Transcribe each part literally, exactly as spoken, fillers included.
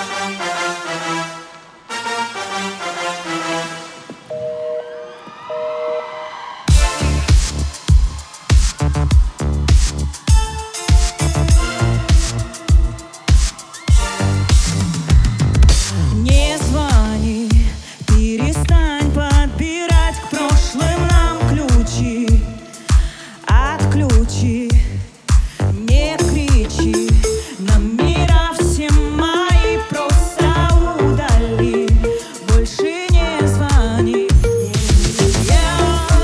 Не звони, перестань подбирать к прошлым нам ключи. Отключи, не кричи, номера все мои просто удали. Больше не звони. Я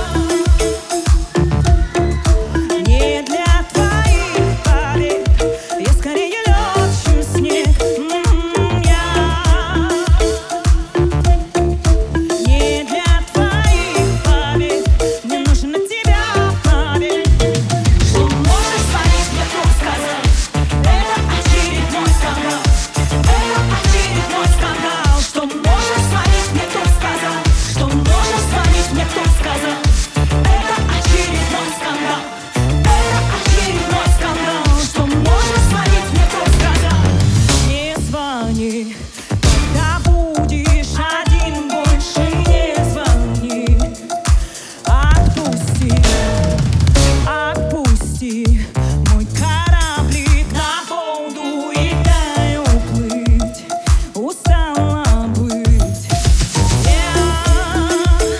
не для твоих побед, я скорее лед, чем снег. М, я не для твоих побед, мне нужен от тебя побед. Что можешь звонить, мне кто сказал? Это очередной скандал. Это очередной скандал. Что можешь звонить, мне кто сказал? Что можешь звонить, мне кто сказал? Это очередной скандал. Это очередной скандал. Что можешь звонить, мне кто сказал? Не звони, когда будешь один, больше не звони. Отпусти, отпусти мой кораблик на воду и дай уплыть. Устала быть я.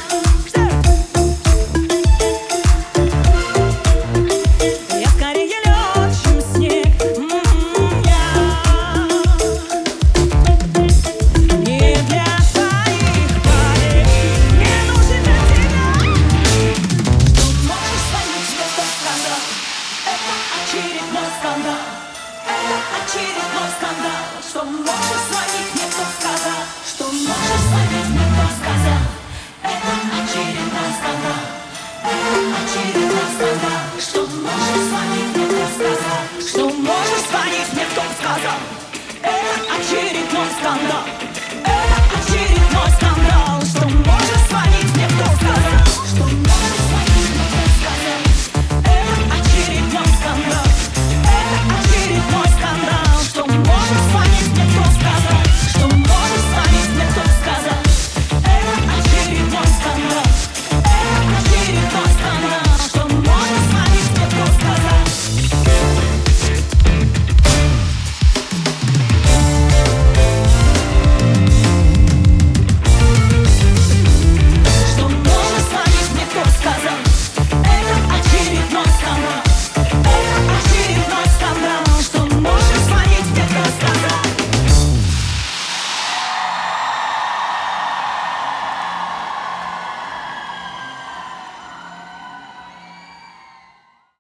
Я скорее лед, чем снег. М, я не для твоих побед, мне нужен от тебя. Можешь звонить, мне кто сказал? Это очередной скандал. Это очередной скандал. Что можешь